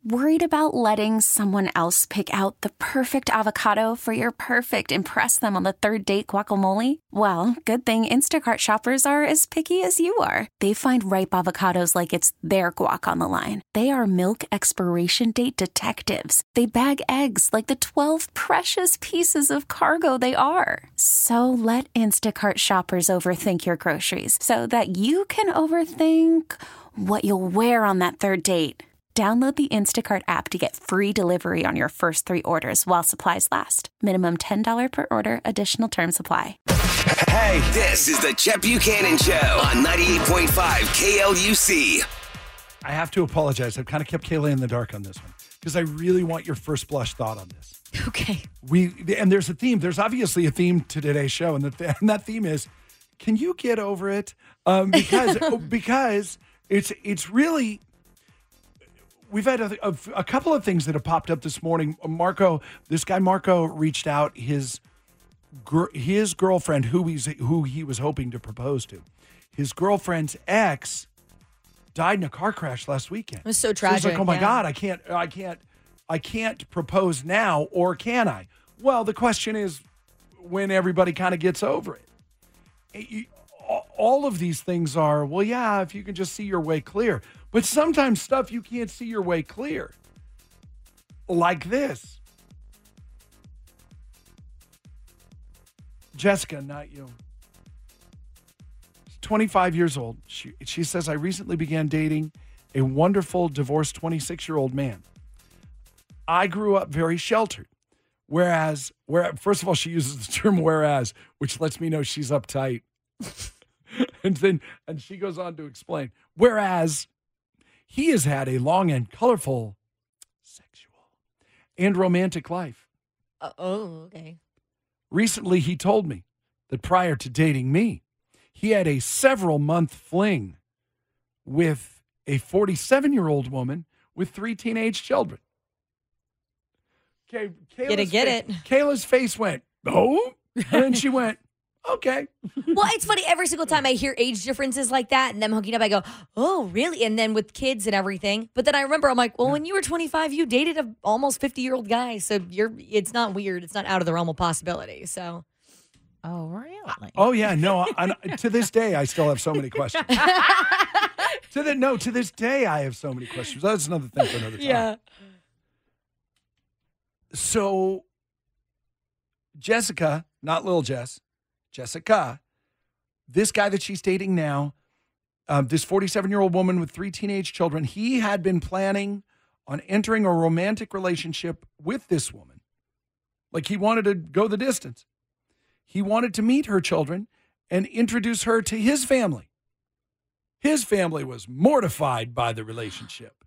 Worried about letting someone else pick out the perfect avocado for your perfect impress them on the third date guacamole? Well, good thing Instacart shoppers are as picky as you are. They find ripe avocados like it's their guac on the line. They are milk expiration date detectives. They bag eggs like the 12 precious pieces of cargo they are. So let Instacart shoppers overthink your groceries so that you can overthink what you'll wear on that third date. Download the Instacart app to get free delivery on your first 3 orders while supplies last. Minimum $10 per order. Additional terms apply. Hey, this is the Chet Buchanan Show on 98.5 KLUC. I have to apologize. I've kind of kept Kayla in the dark on this one because I really want your first blush thought on this. Okay. And there's a theme. There's obviously a theme to today's show, and that theme is, can you get over it? Because it's really. We've had a couple of things that have popped up this morning. This guy Marco reached out. His girlfriend, who he was hoping to propose to, his girlfriend's ex died in a car crash last weekend. It was so tragic. So he's like, oh my God, I can't propose now, or can I? Well, the question is when everybody kind of gets over it. All of these things are, well, yeah, if you can just see your way clear. But sometimes stuff you can't see your way clear. Like this. Jessica, not you. 25 years old. She says, I recently began dating a wonderful divorced 26-year-old man. I grew up very sheltered. First of all, she uses the term whereas, which lets me know she's uptight. and she goes on to explain, whereas he has had a long and colorful sexual and romantic life. Okay. Recently, he told me that prior to dating me, he had a several-month fling with a 47-year-old woman with 3 teenage children. Okay, Kayla's face went, oh, and then she went, okay. Well, it's funny. Every single time I hear age differences like that and them hooking up, I go, oh, really? And then with kids and everything. But then I remember, I'm like, well, when you were 25, you dated a almost 50-year-old guy. So it's not weird. It's not out of the realm of possibility. So. Oh, really? Oh, yeah. No, to this day, I still have so many questions. To this day, I have so many questions. That's another thing for another time. Yeah. So, Jessica, not little Jess, Jessica, this guy that she's dating now, this 47-year-old woman with 3 teenage children, he had been planning on entering a romantic relationship with this woman. Like, he wanted to go the distance. He wanted to meet her children and introduce her to his family. His family was mortified by the relationship.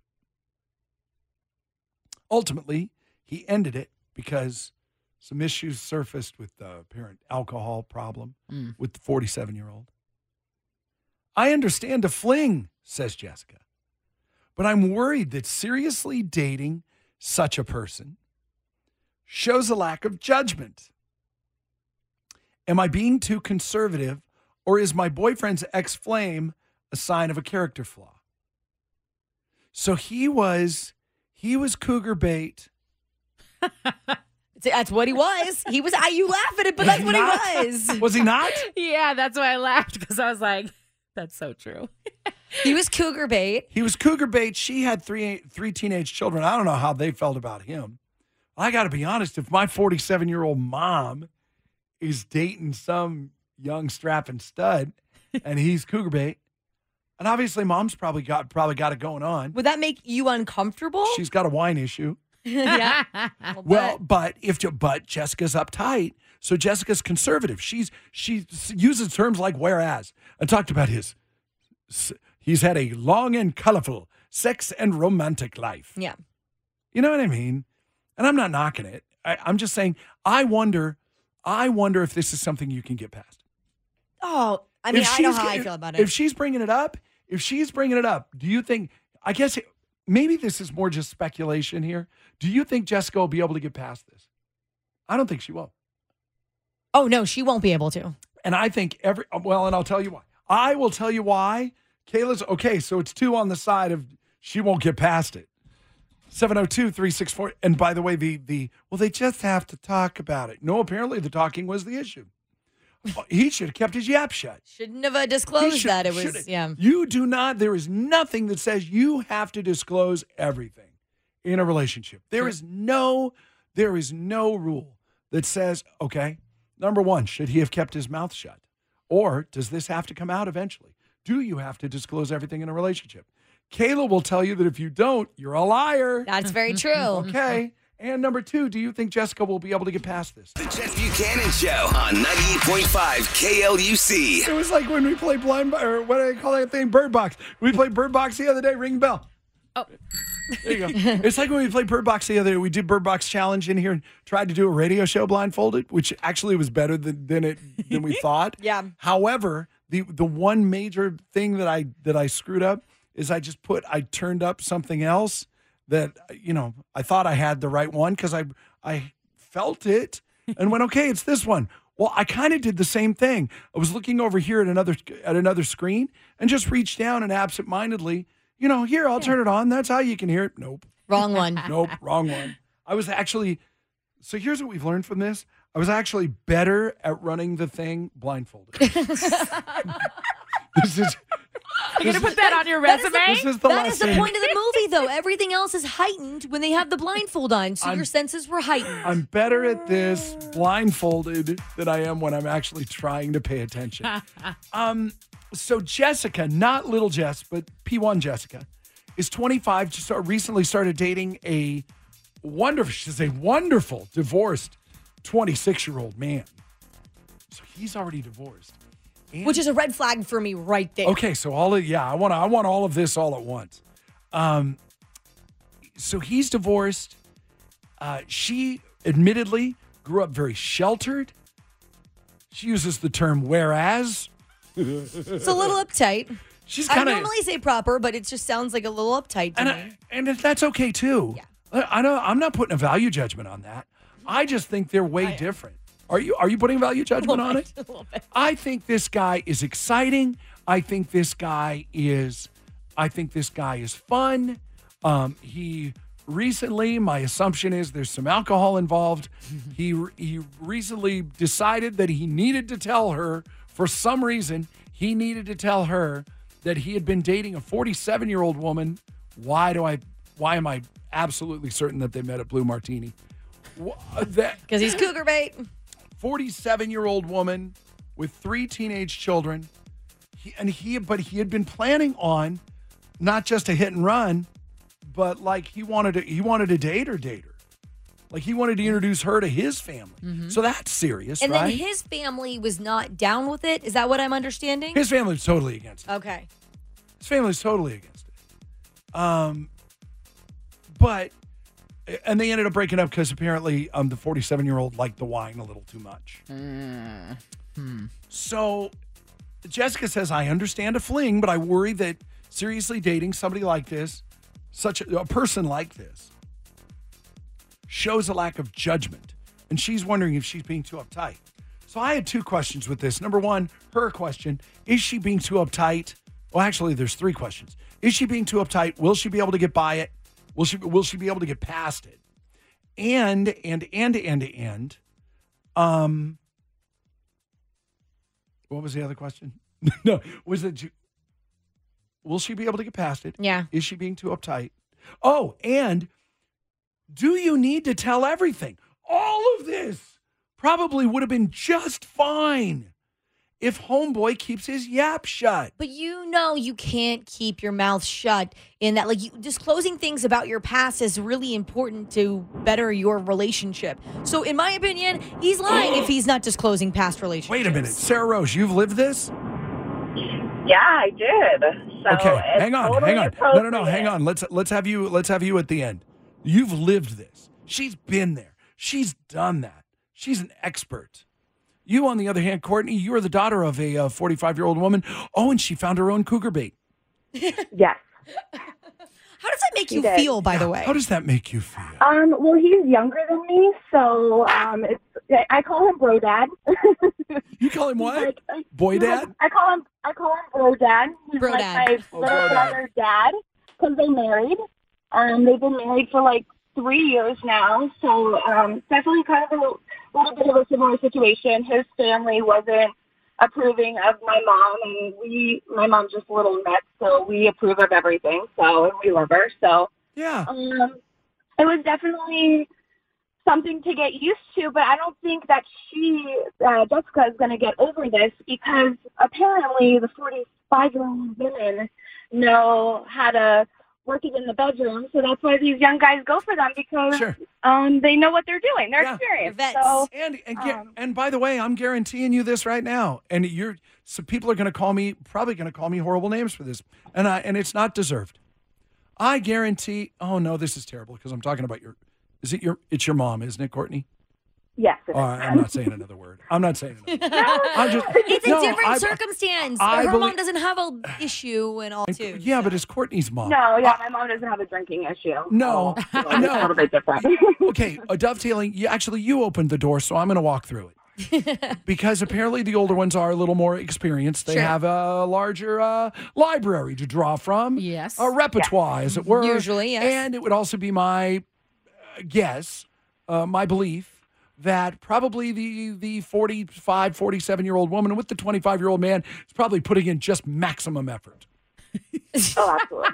Ultimately, he ended it because some issues surfaced with the apparent alcohol problem with the 47-year-old. I understand a fling, says Jessica, but I'm worried that seriously dating such a person shows a lack of judgment. Am I being too conservative, or is my boyfriend's ex-flame a sign of a character flaw? So he was cougar bait. That's what he was. He was. You laugh at it, but that's what he was. Was he not? Yeah, that's why I laughed, because I was like, that's so true. He was cougar bait. He was cougar bait. She had three teenage children. I don't know how they felt about him. I got to be honest. If my 47-year-old mom is dating some young strapping stud and he's cougar bait, and obviously mom's probably got it going on. Would that make you uncomfortable? She's got a wine issue. Yeah. But Jessica's uptight, so Jessica's conservative. She uses terms like whereas. I talked about he's had a long and colorful sex and romantic life. Yeah. You know what I mean? And I'm not knocking it. I'm just saying, I wonder if this is something you can get past. Oh, I mean, I know how I feel about it. If she's bringing it up, do you think, I guess maybe this is more just speculation here. Do you think Jessica will be able to get past this? I don't think she will. Oh, no, she won't be able to. And I think and I'll tell you why. I will tell you why. Kayla's, okay, so it's 2 on the side of she won't get past it. 702-364. And by the way, well, they just have to talk about it. No, apparently the talking was the issue. He should have kept his yap shut. Shouldn't have disclosed that. It was, yeah. You do not, there is nothing that says you have to disclose everything in a relationship. There is no rule that says, okay, number one, should he have kept his mouth shut? Or does this have to come out eventually? Do you have to disclose everything in a relationship? Kayla will tell you that if you don't, you're a liar. That's very true. Okay. And number two, do you think Jessica will be able to get past this? The Jeff Buchanan Show on 98.5 KLUC. It was like when we played or what do I call that thing? Bird Box. We played Bird Box the other day. Ring bell. Oh. There you go. It's like when we played Bird Box the other day. We did Bird Box Challenge in here and tried to do a radio show blindfolded, which actually was better than we thought. Yeah. However, the one major thing that I screwed up is I turned up something else that, I thought I had the right one because I felt it and went, okay, it's this one. Well, I kind of did the same thing. I was looking over here at another screen and just reached down and absentmindedly, here, I'll turn it on. That's how you can hear it. Nope. Wrong one. Nope. Wrong one. I was actually, so here's what we've learned from this. I was actually better at running the thing blindfolded. You're going to put that on your resume? This is the That is lesson. the point of the movie, though. Everything else is heightened when they have the blindfold on, so your senses were heightened. I'm better at this blindfolded than I am when I'm actually trying to pay attention. So Jessica, not little Jess, but P1 Jessica, is 25. Just recently started dating a wonderful divorced 26-year-old man. So he's already divorced. Which is a red flag for me right there. Okay, so I want all of this all at once. So he's divorced. She admittedly grew up very sheltered. She uses the term "whereas." It's a little uptight. She's I kind of normally say proper, but it just sounds like a little uptight to me. and that's okay too. Yeah. I'm not putting a value judgment on that. I just think they're way different. Are you putting value judgment on it? A little bit. I think this guy is exciting. I think this guy is fun. He recently, my assumption is there's some alcohol involved. He recently decided that he needed to tell her, for some reason, he needed to tell her that he had been dating a 47-year-old woman. Why am I absolutely certain that they met at Blue Martini? Because he's cougar bait. 47-year-old woman with 3 teenage children. But he had been planning on not just a hit and run, but like he wanted to date her. Like he wanted to introduce her to his family. Mm-hmm. So that's serious, and right? then his family was not down with it. Is that what I'm understanding? His family was totally against it. Okay. His family's totally against it. And they ended up breaking up because apparently the 47-year-old liked the wine a little too much. So Jessica says, I understand a fling, but I worry that seriously dating somebody like this, such a person like this, shows a lack of judgment. And she's wondering if she's being too uptight. So I had 2 questions with this. Number one, her question, is she being too uptight? Well, actually, there's 3 questions. Is she being too uptight? Will she be able to get by it? Will she be able to get past it? And what was the other question? No, was it, will she be able to get past it? Yeah. Is she being too uptight? Oh, and do you need to tell everything? All of this probably would have been just fine if homeboy keeps his yap shut. But you can't keep your mouth shut in that. Like, disclosing things about your past is really important to better your relationship. So in my opinion, he's lying if he's not disclosing past relationships. Wait a minute. Sarah Rose, you've lived this? Yeah, I did. So Okay, hang on. No, appropriate. hang on. Let's have you at the end. You've lived this. She's been there. She's done that. She's an expert. You, on the other hand, Courtney, you are the daughter of a 45-year-old woman. Oh, and she found her own cougar bait. Yes. How does that make you did. feel, by the way? How does that make you feel? Well, he's younger than me, so I call him bro dad. You call him what? Like, Boy dad? I call him bro dad. He's Bro like dad. my Oh, little bro dad. brother's dad because they married. They've been married for like 3 years now. So definitely kind of a little bit of a similar situation. His family wasn't approving of my mom, and my mom's just a little nuts, so we approve of everything. So, and we love her. So Yeah. it was definitely something to get used to, but I don't think that Jessica is going to get over this, because apparently the 45-year-old women know how to work it in the bedroom. So that's why these young guys go for them, because Sure. they know what they're doing. They're Yeah. experienced. They're vets. So, And by the way, I'm guaranteeing you this right now, and so people are going to probably going to call me horrible names for this, and it's not deserved. I guarantee. Oh no, this is terrible, because I'm talking about it's your mom, isn't it, Courtney? yes. it All is. right, I'm not saying another word. I'm not saying another word. It's a different circumstance. I Her believe- mom doesn't have an issue and all, too. Yeah, but it's Courtney's mom. No, yeah, my mom doesn't have a drinking issue. No, So it's no. a little bit different. Okay, dovetailing. You opened the door, so I'm going to walk through it. Because apparently the older ones are a little more experienced. They Sure. have a larger library to draw from. Yes. A repertoire, as it were. Usually, yes. And it would also be my guess, my belief, that probably the 45, 47-year-old woman with the 25-year-old man is probably putting in just maximum effort. Oh, absolutely.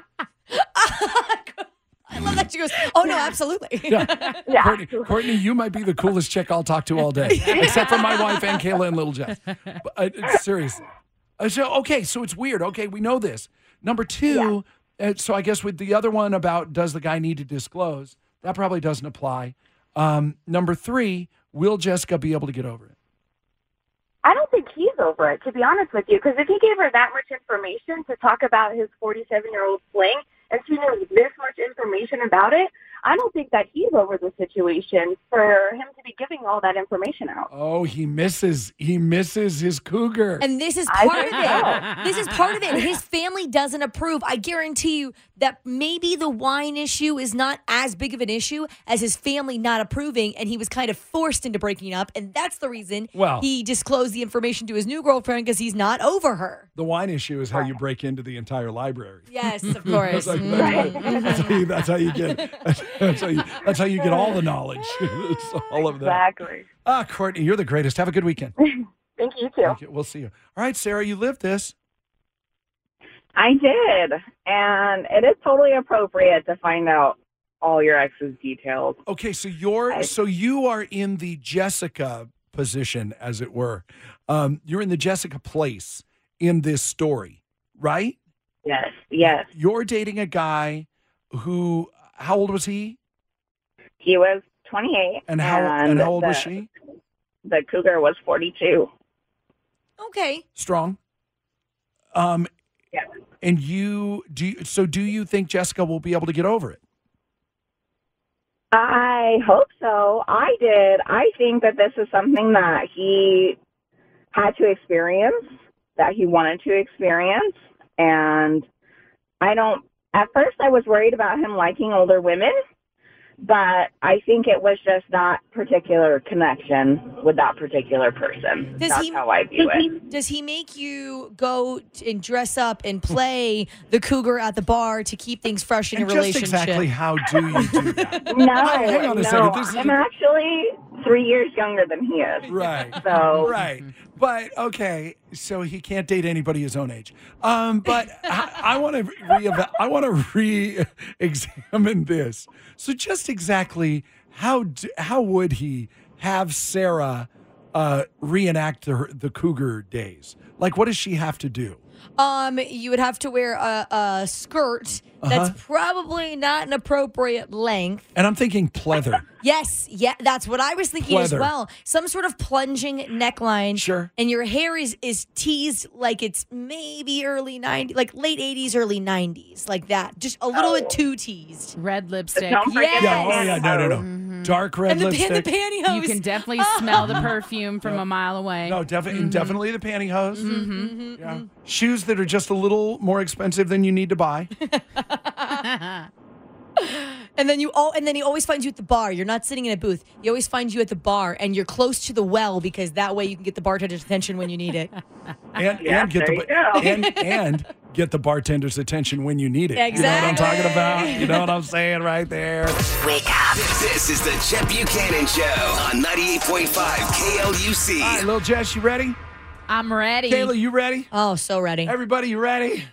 I love that she goes, oh, no, absolutely. Yeah. Yeah. Courtney, you might be the coolest chick I'll talk to all day, except for my wife and Kayla and little Jess. But, seriously. So it's weird. Okay, we know this. Number two, so I guess with the other one about does the guy need to disclose, that probably doesn't apply. Number three, will Jessica be able to get over it? I don't think he's over it, to be honest with you, because if he gave her that much information to talk about his 47-year-old fling, and she knows this much information about it, I don't think that he's over the situation for him to be giving all that information out. Oh, he misses his cougar. And this is I part of think it. This is part of it. His family doesn't approve. I guarantee you that maybe the wine issue is not as big of an issue as his family not approving, and he was kind of forced into breaking up, and that's the reason he disclosed the information to his new girlfriend, because he's not over her. The wine issue is how you break into the entire library. Yes, of course. That's how you get. That's how you get all the knowledge. It's all of that. Exactly. Courtney, you're the greatest. Have a good weekend. Thank you, too. Okay, we'll see you. All right, Sarah, you lived this. I did, and it is totally appropriate to find out all your ex's details. Okay, so you are in the Jessica position, as it were. You're in the Jessica place in this story, right? Yes. You're dating a guy who, how old was he? He was 28. And how old was she? The cougar was 42. Okay. Strong. Yeah. And do you think Jessica will be able to get over it? I hope so. I did. I think that this is something that he had to experience, that he wanted to experience. And at first I was worried about him liking older women, but I think it was just that particular connection with that particular person. That's how I view it. Does he make you go and dress up and play the cougar at the bar to keep things fresh in your relationship? Just exactly how do you do that? No, hang on a second. I'm actually 3 years younger than he is. Right. So Right. But, okay, so he can't date anybody his own age. But I want to re-examine this. So just exactly how would he have Sarah reenact the cougar days? Like, what does she have to do? You would have to wear a skirt that's probably not an appropriate length. And I'm thinking pleather. Yes, that's what I was thinking as Pleather. well. Some sort of plunging neckline. Sure. And your hair is teased like it's maybe early 90s, like late 80s, early 90s, like that. Just a little bit too teased. Red lipstick. don't forget Yes. the Yeah, oh yeah, no. pantyhose. Dark red And the lipstick. pantyhose. You can definitely smell the perfume from a mile away. No, definitely the pantyhose. Yeah. Shoes that are just a little more expensive than you need to buy. And then he always finds you at the bar. You're not sitting in a booth. He always finds you at the bar, and you're close to the well because that way you can get the bartender's attention when you need it. And Yeah, get there you go. get the bartender's attention when you need it. Exactly. You know what I'm talking about? You know what I'm saying right there? Wake up. This is the Chet Buchanan Show on 98.5 KLUC. All right, Lil Jess, you ready? I'm ready. Kayla, you ready? Oh, so ready. Everybody, you ready?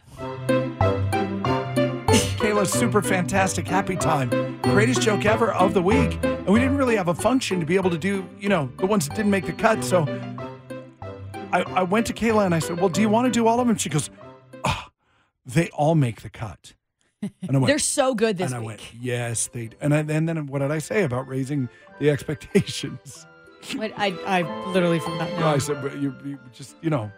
Kayla's super fantastic happy time. Greatest joke ever of the week. And we didn't really have a function to be able to do, the ones that didn't make the cut. So I went to Kayla and I said, well, do you want to do all of them? She goes, they all make the cut. And I went, They're so good this and week. I went, yes, they do. And then what did I say about raising the expectations? What, I literally forgot now. No, I said, but you just, Yeah.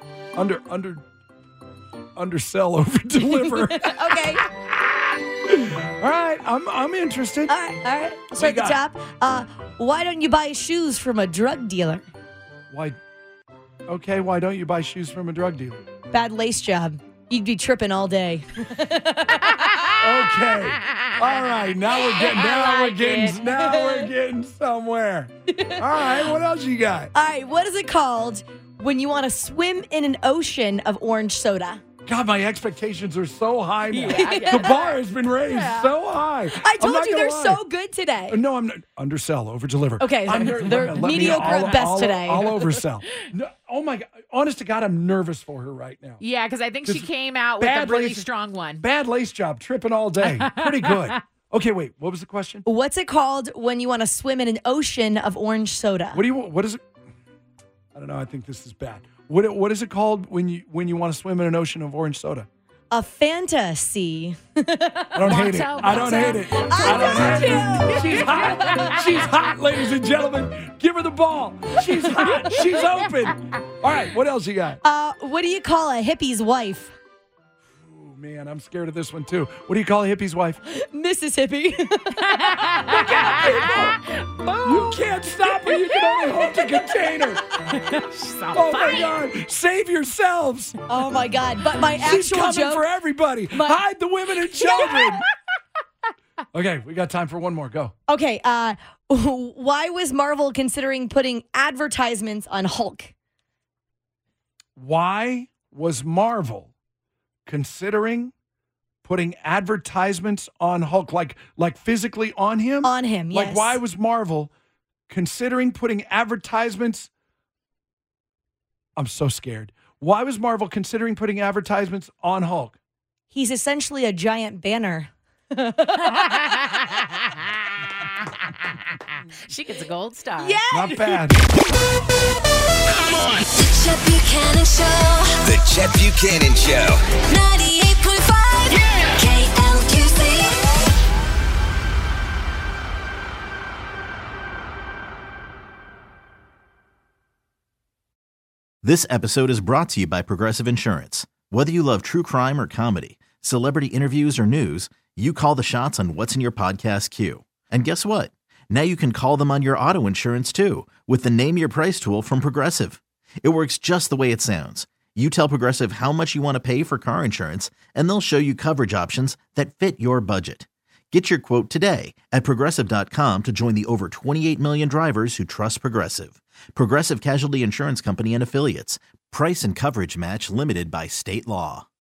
undersell, over deliver. Okay. All right, I'm interested. All right. I'll start at the top. Why don't you buy shoes from a drug dealer? Why don't you buy shoes from a drug dealer? Bad lace job. You'd be tripping all day. Okay. All right. Now we're getting somewhere. All right. What else you got? All right. What is it called when you want to swim in an ocean of orange soda? God, my expectations are so high now. Yeah. The bar has been raised so high. I I'm told not you gonna they're lie. so good today. No, I'm not. Undersell, over deliver. Okay, they're mediocre at best today. I'll oversell. No, oh my God. Honest to God, I'm nervous for her right now. Yeah, because I think she Just came out with a bad really lace- strong one. Bad lace job, tripping all day. Pretty good. Okay, wait. What was the question? What's it called when you want to swim in an ocean of orange soda? What is it? I don't know. I think this is bad. What is it called when you want to swim in an ocean of orange soda? A fantasy. I don't hate it. Motto, I don't hate it. She's hot. She's hot, ladies and gentlemen. Give her the ball. She's hot. She's open. All right. What else you got? What do you call a hippie's wife? Oh, man, I'm scared of this one, too. What do you call a hippie's wife? Mrs. Hippie. You can't stop her. You can only hold the container. Oh, my God. Save yourselves. Oh, my God. But my She's actual coming joke. for everybody. Hide the women and children. Okay, we got time for one more. Go. Okay. Why was Marvel considering putting advertisements on Hulk? Why was Marvel considering putting advertisements on Hulk, like physically on him? On him, yes. Like, why was Marvel considering putting advertisements? I'm so scared. Why was Marvel considering putting advertisements on Hulk? He's essentially a giant banner. She gets a gold star. Yeah. Not bad. Come on. Chet Buchanan Show. The Chet Buchanan Show. 98.5 KLUC. This episode is brought to you by Progressive Insurance. Whether you love true crime or comedy, celebrity interviews or news, you call the shots on what's in your podcast queue. And guess what? Now you can call them on your auto insurance too with the Name Your Price tool from Progressive. It works just the way it sounds. You tell Progressive how much you want to pay for car insurance, and they'll show you coverage options that fit your budget. Get your quote today at Progressive.com to join the over 28 million drivers who trust Progressive. Progressive Casualty Insurance Company and Affiliates. Price and coverage match limited by state law.